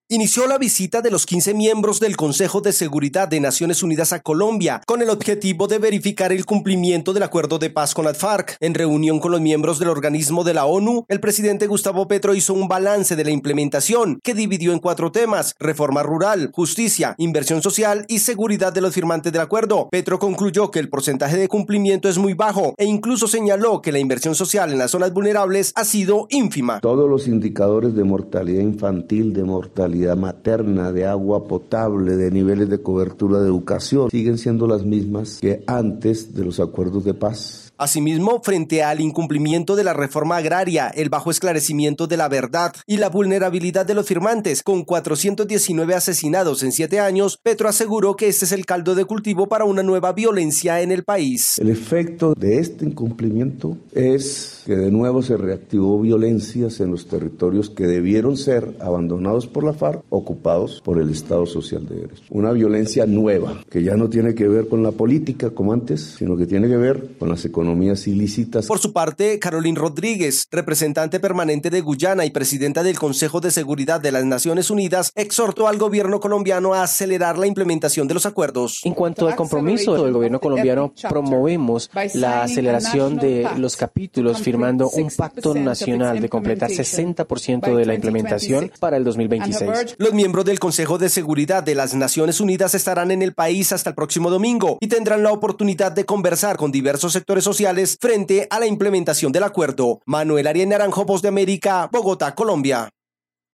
Inició la visita de los 15 miembros del Consejo de Seguridad de Naciones Unidas a Colombia, con el objetivo de verificar el cumplimiento del acuerdo de paz con las FARC. En reunión con los miembros del organismo de la ONU, el presidente Gustavo Petro hizo un balance de la implementación, que dividió en 4 temas: reforma rural, justicia, inversión social y seguridad de los firmantes del acuerdo. Petro concluyó que el porcentaje de cumplimiento es muy bajo e incluso señaló que la inversión social en las zonas vulnerables ha sido ínfima. Todos los indicadores de mortalidad infantil, de mortalidad materna, de agua potable, de niveles de cobertura de educación, siguen siendo las mismas que antes de los acuerdos de paz. Asimismo, frente al incumplimiento de la reforma agraria, el bajo esclarecimiento de la verdad y la vulnerabilidad de los firmantes, con 419 asesinados en 7 años, Petro aseguró que este es el caldo de cultivo para una nueva violencia en el país. El efecto de este incumplimiento es que de nuevo se reactivó violencias en los territorios que debieron ser abandonados por la FARC, ocupados por el Estado Social de Derecho. Una violencia nueva, que ya no tiene que ver con la política como antes, sino que tiene que ver con las economías ilícitas. Por su parte, Carolyn Rodríguez, representante permanente de Guyana y presidenta del Consejo de Seguridad de las Naciones Unidas, exhortó al gobierno colombiano a acelerar la implementación de los acuerdos. En cuanto al compromiso del gobierno colombiano, promovemos la aceleración de los capítulos firmando un pacto nacional de completar 60% de la implementación para el 2026. Los miembros del Consejo de Seguridad de las Naciones Unidas estarán en el país hasta el próximo domingo y tendrán la oportunidad de conversar con diversos sectores sociales frente a la implementación del acuerdo. Manuel Arias Naranjo, Voz de América, Bogotá, Colombia.